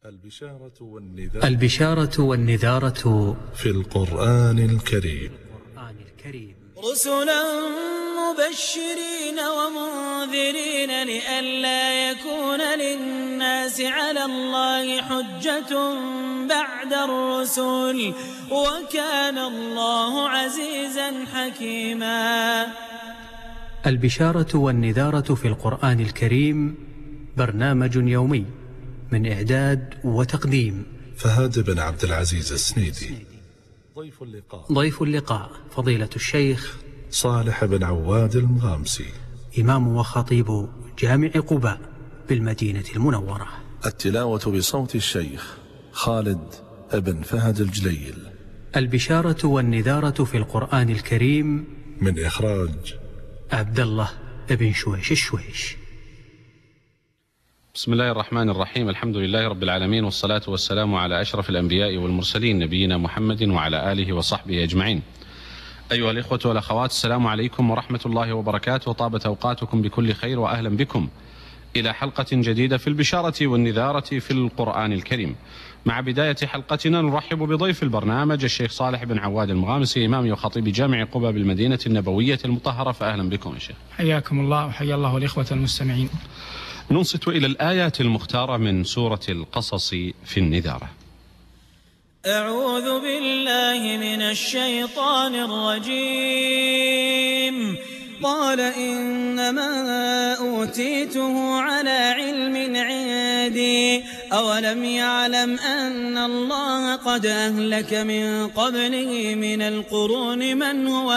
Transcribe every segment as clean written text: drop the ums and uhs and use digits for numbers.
البشارة والنذارة في القرآن الكريم. رسلا مبشرين ومنذرين لئلا يكون للناس على الله حجة بعد الرسل وكان الله عزيزا حكيما. البشارة والنذارة في القرآن الكريم برنامج يومي من إعداد وتقديم فهد بن عبد العزيز السنيدي. ضيف اللقاء فضيلة الشيخ صالح بن عواد المغامسي، إمام وخطيب جامع قباء بالمدينة المنورة. التلاوة بصوت الشيخ خالد بن فهد الجليل. البشارة والنذارة في القرآن الكريم من إخراج عبد الله بن شويش الشويش. بسم الله الرحمن الرحيم. الحمد لله رب العالمين، والصلاة والسلام على أشرف الأنبياء والمرسلين نبينا محمد وعلى آله وصحبه أجمعين. أيها الإخوة والأخوات، السلام عليكم ورحمة الله وبركاته، وطابت أوقاتكم بكل خير، وأهلا بكم إلى حلقة جديدة في البشارة والنذارة في القرآن الكريم. مع بداية حلقتنا نرحب بضيف البرنامج الشيخ صالح بن عواد المغامسي، إمام وخطيب جامع قباء بالمدينة النبوية المطهرة، فأهلا بكم يا شيخ. حياكم الله وحيا الله الإخوة المستمعين. ننصت إلى الآيات المختارة من سورة القصص في النذارة. أعوذ بالله من الشيطان الرجيم. قال إنما أوتيته على علم عندي أولم يعلم أن الله قد أهلك من قبله من القرون من هو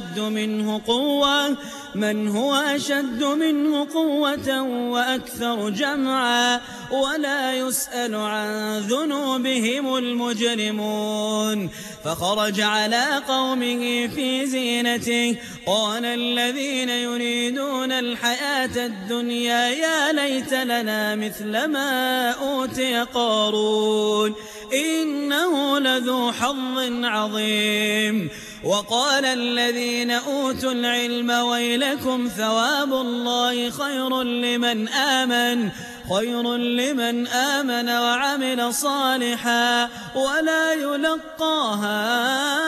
أشد منه قوة وأكثر جمعا ولا يسأل عن ذنوبهم المجرمون. فخرج على قومه في زينته قال الذين يريدون الحياة الدنيا يا ليت لنا مثل ما أوتي قارون إنه لذو حظ عظيم. وقال الذين أوتوا العلم ويلكم ثواب الله خير لمن آمن وعمل صالحا ولا يلقاها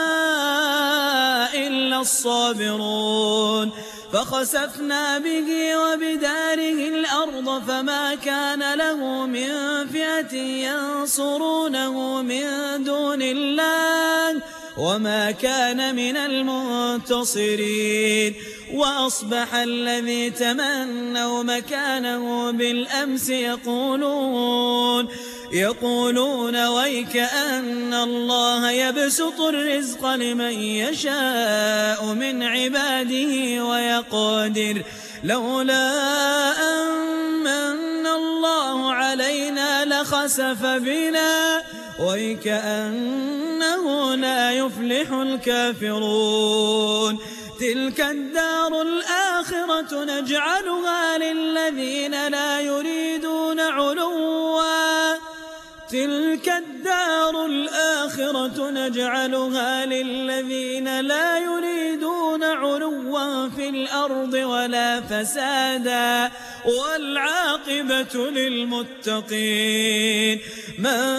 إلا الصابرون. فخسفنا به وبداره الأرض فما كان له من فئة ينصرونه من دون الله وما كان من المنتصرين. وأصبح الذي تمنوا مكانه بالأمس يقولون ويك أن الله يبسط الرزق لمن يشاء من عباده ويقدر لولا أن من الله علينا لخسف بنا ويكأنه لا يفلح الكافرون. تلك الدار الآخرة نجعلها للذين لا يريدون علوا في الأرض ولا فسادا والعاقبة للمتقين. من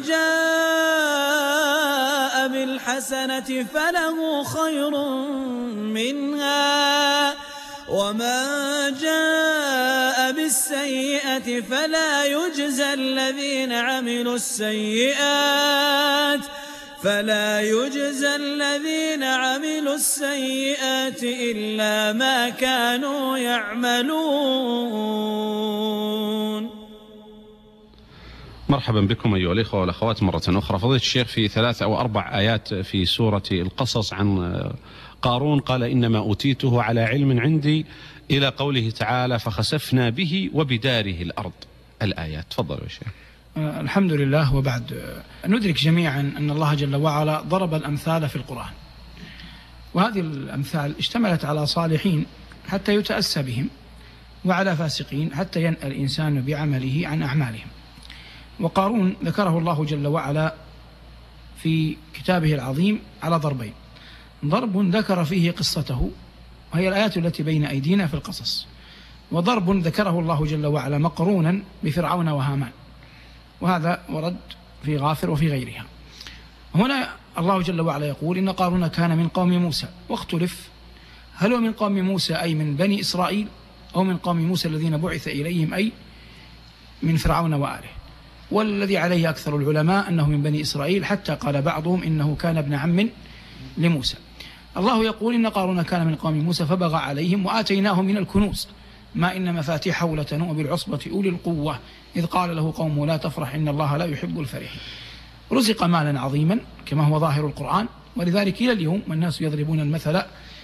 جاء بالحسنة فله خير منها ومن جاء بالسيئة فلا يجزى الذين عملوا السيئات إلا ما كانوا يعملون. مرحبا بكم أيها الإخوة والأخوات مرة أخرى. فضيلة الشيخ، في 3 أو 4 آيات في سورة القصص عن قارون قال إنما أوتيته على علم عندي إلى قوله تعالى فخسفنا به وبداره الأرض. الآيات تفضلوا يا شيخ. الحمد لله. وبعد، ندرك جميعا أن الله جل وعلا ضرب الأمثال في القرآن، وهذه الأمثال اشتملت على صالحين حتى يتأسى بهم وعلى فاسقين حتى ينأى الإنسان بعمله عن أعمالهم. وقارون ذكره الله جل وعلا في كتابه العظيم على ضربين: ضرب ذكر فيه قصته وهي الآيات التي بين أيدينا في القصص، وضرب ذكره الله جل وعلا مقرونا بفرعون وهامان. وهذا ورد في غافر وفي غيرها. هنا الله جل وعلا يقول إن قارون كان من قوم موسى، واختلف هل هو من قوم موسى أي من بني إسرائيل أو من قوم موسى الذين بعث إليهم أي من فرعون وآله. والذي عليه أكثر العلماء أنه من بني إسرائيل، حتى قال بعضهم إنه كان ابن عم لموسى. الله يقول إن قارون كان من قوم موسى فبغى عليهم وآتيناه من الكنوز ما إن مفاتيحه لتنوء بالعصبة أولي القوة إذ قال له قومه لا تفرح إن الله لا يحب الفرحين. رزق مالا عظيما كما هو ظاهر القرآن، ولذلك إلى اليوم والناس يضربون المثل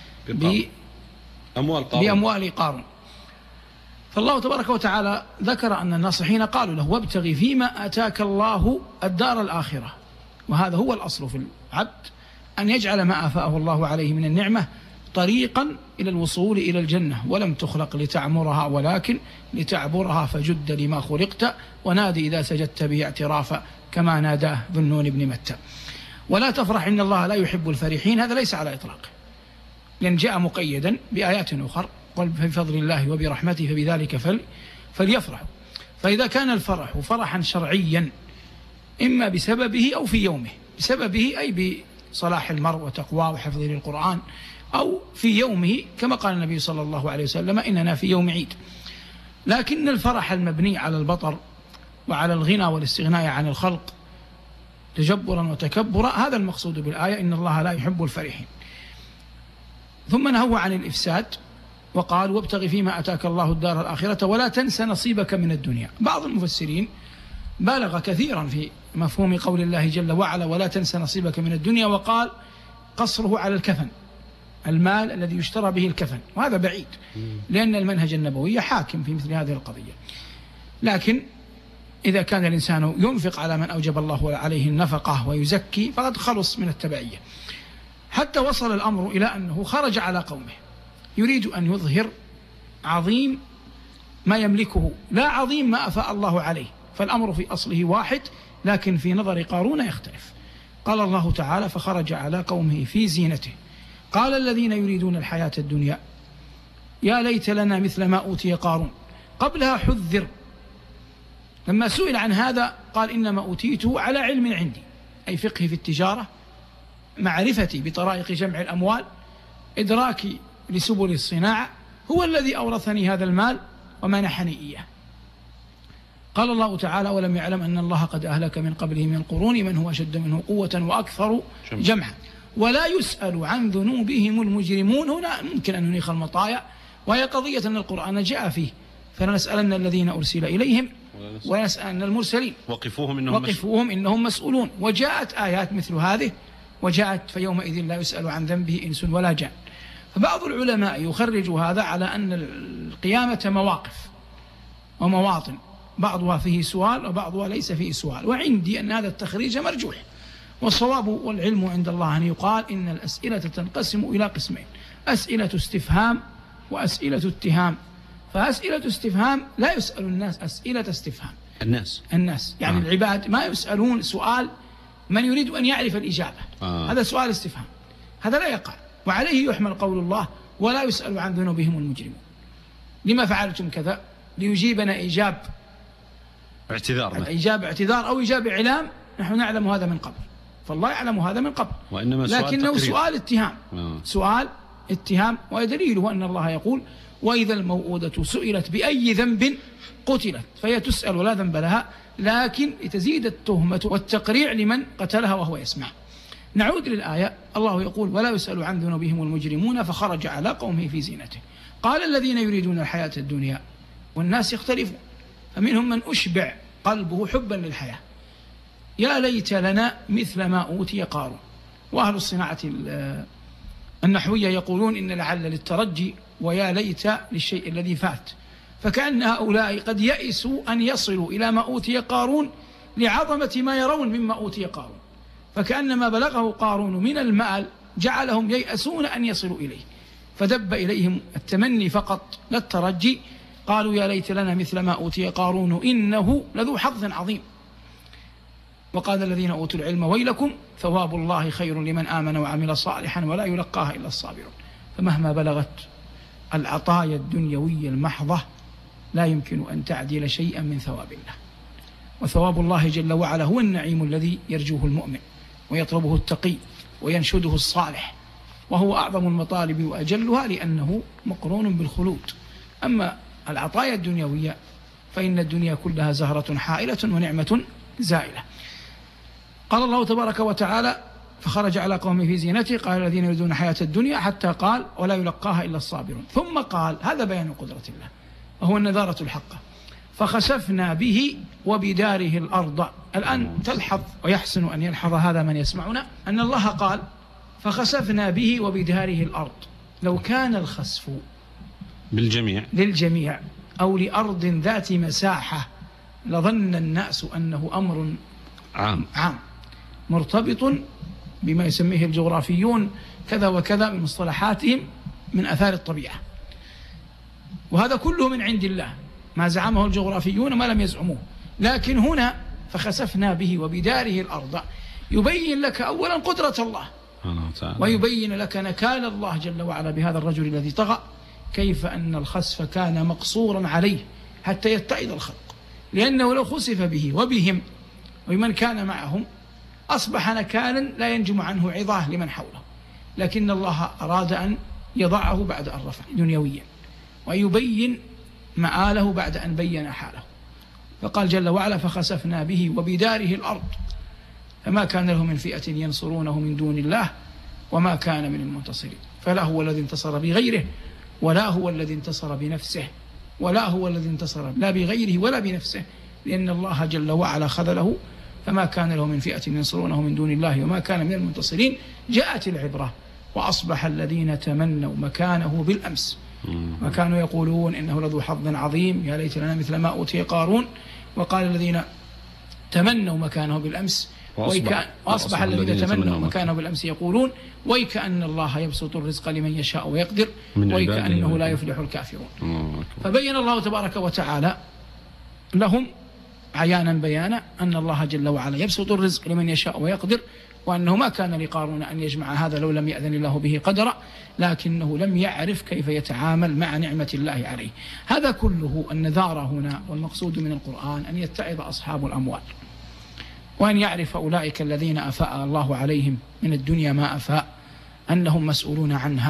بأموال قارون. فالله تبارك وتعالى ذكر أن الناصحين قالوا له وابتغي فيما آتاك الله الدار الآخرة، وهذا هو الأصل في العبد أن يجعل ما آفاه الله عليه من النعمة طريقا إلى الوصول إلى الجنة، ولم تخلق لتعمرها ولكن لتعبرها فجد لما خلقت ونادي إذا سجدت به اعترافا كما ناداه ذو النون بن متى. ولا تفرح إن الله لا يحب الفرحين، هذا ليس على إطلاقه، لأن جاء مقيدا بآيات أخرى قل بفضل الله وبرحمته فبذلك فليفرحوا. فإذا كان الفرح فرحا شرعيا إما بسببه أو في يومه، بسببه أي بصلاح المرء وتقواه وحفظه للقرآن، أو في يومه كما قال النبي صلى الله عليه وسلم إننا في يوم عيد. لكن الفرح المبني على البطر وعلى الغنى والاستغناء عن الخلق تجبرا وتكبرا، هذا المقصود بالآية إن الله لا يحب الفرحين. ثم نهوا عن الإفساد وقال وابتغ فيما أتاك الله الدار الآخرة ولا تنس نصيبك من الدنيا. بعض المفسرين بالغ كثيرا في مفهوم قول الله جل وعلا ولا تنس نصيبك من الدنيا، وقال قصره على الكفن، المال الذي يشترى به الكفن، وهذا بعيد لأن المنهج النبوي حاكم في مثل هذه القضية. لكن إذا كان الإنسان ينفق على من أوجب الله عليه النفقة ويزكي فقد خلص من التبعية. حتى وصل الأمر إلى أنه خرج على قومه يريد أن يظهر عظيم ما يملكه لا عظيم ما أفاء الله عليه، فالأمر في أصله واحد لكن في نظر قارون يختلف. قال الله تعالى فخرج على قومه في زينته قال الذين يريدون الحياة الدنيا يا ليت لنا مثل ما أوتي قارون. قبلها حذر، لما سئل عن هذا قال إنما أوتيته على علم عندي، أي فقهي في التجارة، معرفتي بطرائق جمع الأموال، إدراكي لسبل الصناعة، هو الذي أورثني هذا المال ومنحني إياه. قال الله تعالى ولم يعلم أن الله قد أهلك من قبله من القرون من هو أشد منه قوة وأكثر جمعا ولا يسأل عن ذنوبهم المجرمون. هنا ممكن أن ننيخ المطايا، وهي قضية أن القرآن جاء فيه فلنسألن الذين أرسل إليهم ونسألن المرسلين وقفوهم إنهم مسؤولون. وجاءت آيات مثل هذه، وجاءت فيومئذ لا يسأل عن ذنبه إنس ولا جان. فبعض العلماء يخرج هذا على أن القيامة مواقف ومواطن، بعضها فيه سؤال وبعضها ليس فيه سؤال، وعندي أن هذا التخريج مرجوح. والصواب والعلم عند الله أن يقال إن الأسئلة تنقسم إلى قسمين: أسئلة استفهام وأسئلة اتهام. فأسئلة استفهام لا يسأل الناس أسئلة استفهام، الناس يعني العباد ما يسألون سؤال من يريد أن يعرف الإجابة، هذا سؤال استفهام، هذا لا يقع. وعليه يحمل قول الله ولا يسأل عن ذنوبهم المجرمون. لما فعلتم كذا؟ ليجيبنا إجاب اعتذار أو إجاب إعلام، نحن نعلم هذا من قبل، فالله يعلم هذا من قبل، لكنه سؤال اتهام. سؤال اتهام، ودليله أن الله يقول وإذا الموءودة سئلت بأي ذنب قتلت فهي تسأل ولا ذنب لها لكن لتزيد التهمة والتقريع لمن قتلها وهو يسمع. نعود للآية، الله يقول ولا يسأل عن ذنوبهم المجرمون فخرج على قومه في زينته قال الذين يريدون الحياة الدنيا. والناس يختلفون، فمنهم من أشبع قلبه حبا للحياة يا ليت لنا مثل ما أوتي قارون. وأهل الصناعة النحوية يقولون إن لعل للترجي ويا ليت للشيء الذي فات، فكأن هؤلاء قد يئسوا أن يصلوا إلى ما أوتي قارون لعظمة ما يرون مما أوتي قارون، فكأن ما بلغه قارون من المال جعلهم ييأسون أن يصلوا إليه، فدب إليهم التمني فقط لا الترجي. قالوا يا ليت لنا مثل ما أوتي قارون إنه لذو حظ عظيم. وقال الذين أوتوا العلم ويلكم ثواب الله خير لمن آمن وعمل صالحا ولا يلقاها إلا الصابرون. فمهما بلغت العطايا الدنيوية المحضة لا يمكن أن تعدل شيئا من ثواب الله. وثواب الله جل وعلا هو النعيم الذي يرجوه المؤمن ويطلبه التقي وينشده الصالح، وهو أعظم المطالب وأجلها لأنه مقرون بالخلود. أما العطايا الدنيوية فإن الدنيا كلها زهرة حائلة ونعمة زائلة. قال الله تبارك وتعالى: فخرج على قومه في زينته قال الذين يريدون حياة الدنيا، حتى قال: ولا يلقاها إلا الصابرون. ثم قال، هذا بيان قدرة الله وهو النذارة الحقة: فخسفنا به وبداره الأرض. الآن تلحظ ويحسن أن يلحظ هذا من يسمعنا أن الله قال: فخسفنا به وبداره الأرض. لو كان الخسف للجميع أو لأرض ذات مساحة لظن الناس أنه أمر عام مرتبط بما يسميه الجغرافيون كذا وكذا من مصطلحاتهم من أثار الطبيعة، وهذا كله من عند الله، ما زعمه الجغرافيون ما لم يزعموه. لكن هنا فخسفنا به وبداره الأرض يبين لك أولا قدرة الله، ويبين لك نكال الله جل وعلا بهذا الرجل الذي طغى، كيف أن الخسف كان مقصورا عليه حتى يتعظ الخلق، لأنه لو خسف به وبهم ومن كان معهم أصبح نكالا لا ينجم عنه عظاه لمن حوله. لكن الله أراد أن يضعه بعد أن رفع دنيويا ويبين مآله بعد أن بين حاله، فقال جل وعلا: فخسفنا به وبداره الأرض فما كان له من فئة ينصرونه من دون الله وما كان من المنتصرين. فلا هو الذي انتصر بغيره ولا هو الذي انتصر بنفسه ولا هو الذي انتصر لا بغيره ولا بنفسه، لأن الله جل وعلا خذله، فما كان له من فئة ينصرونه من دون الله وما كان من المنتصرين. جاءت العبرة: وأصبح الذين تمنوا مكانه بالأمس وكانوا يقولون إنه لذو حظ عظيم يا ليت لنا مثل ما أوتي قارون. وقال الذين تمنوا مكانه بالأمس وأصبح الذين تمنوا مكانه بالأمس يقولون ويكأن الله يبسط الرزق لمن يشاء ويقدر ويكأنه لا يفلح الكافرون. فبين الله تبارك وتعالى لهم عيانا بيانا أن الله جل وعلا يبسط الرزق لمن يشاء ويقدر، وأنه ما كان لقارون أن يجمع هذا لو لم يأذن الله به قدرا، لكنه لم يعرف كيف يتعامل مع نعمة الله عليه. هذا كله النذارة هنا، والمقصود من القرآن أن يتعظ أصحاب الأموال، وأن يعرف أولئك الذين أفاء الله عليهم من الدنيا ما أفاء أنهم مسؤولون عنها.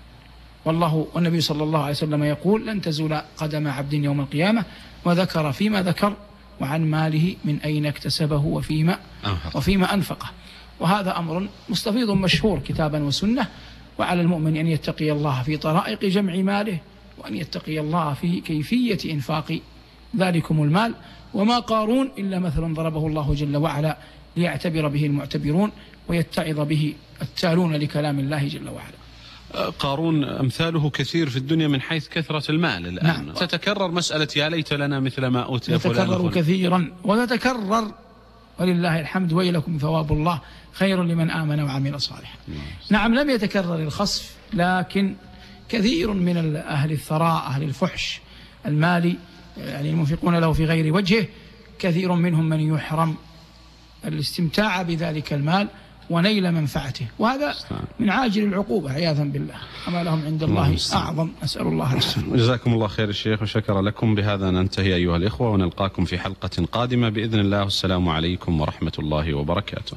والنبي صلى الله عليه وسلم يقول: لن تزول قدم عبد يوم القيامة، وذكر فيما ذكر وعن ماله من أين اكتسبه وفيما أنفقه. وهذا أمر مستفيض مشهور كتابا وسنة، وعلى المؤمن أن يتقي الله في طرائق جمع ماله، وأن يتقي الله في كيفية إنفاق ذلكم المال. وما قارون إلا مثل ضربه الله جل وعلا ليعتبر به المعتبرون ويتعظ به التالون لكلام الله جل وعلا. قارون أمثاله كثير في الدنيا من حيث كثرة المال الآن. نعم. تتكرر مسألة يا ليت لنا مثل ما أوتي فلان. تتكرر كثيرا وتتكرر، ولله الحمد، ويلكم ثواب الله خير لمن آمن وعمل صالحا. نعم، لم يتكرر الخسف، لكن كثير من أهل الثراء أهل الفحش المالي، يعني المنفقون له في غير وجهه، كثير منهم من يحرم الاستمتاع بذلك المال ونيل منفعته، وهذا من عاجل العقوبة عياذا بالله. أما لهم عند الله أعظم، أسأل الله العافية. جزاكم الله خير الشيخ وشكر لكم. بهذا ننتهي أيها الإخوة، ونلقاكم في حلقة قادمة بإذن الله. والسلام عليكم ورحمة الله وبركاته.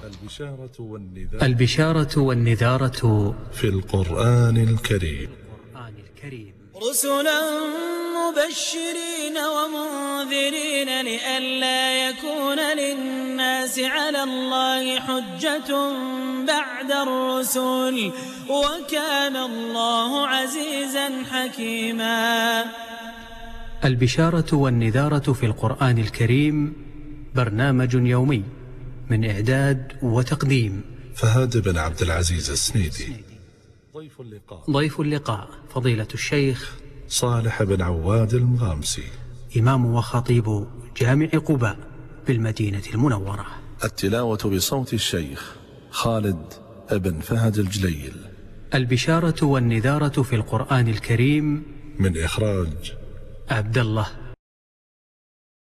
البشارة والنذارة في القرآن الكريم. رسلا مبشرين ومنذرين لئلا يكون للناس على الله حجة بعد الرسل، وكان الله عزيزا حكيما. البشارة والنذارة في القرآن الكريم برنامج يومي من إعداد وتقديم فهد بن عبد العزيز السنيدي. ضيف اللقاء فضيلة الشيخ صالح بن عواد المغامسي، إمام وخطيب جامع قباء بالمدينة المنورة. التلاوة بصوت الشيخ خالد بن فهد الجليل. البشارة والنذارة في القرآن الكريم من إخراج عبد الله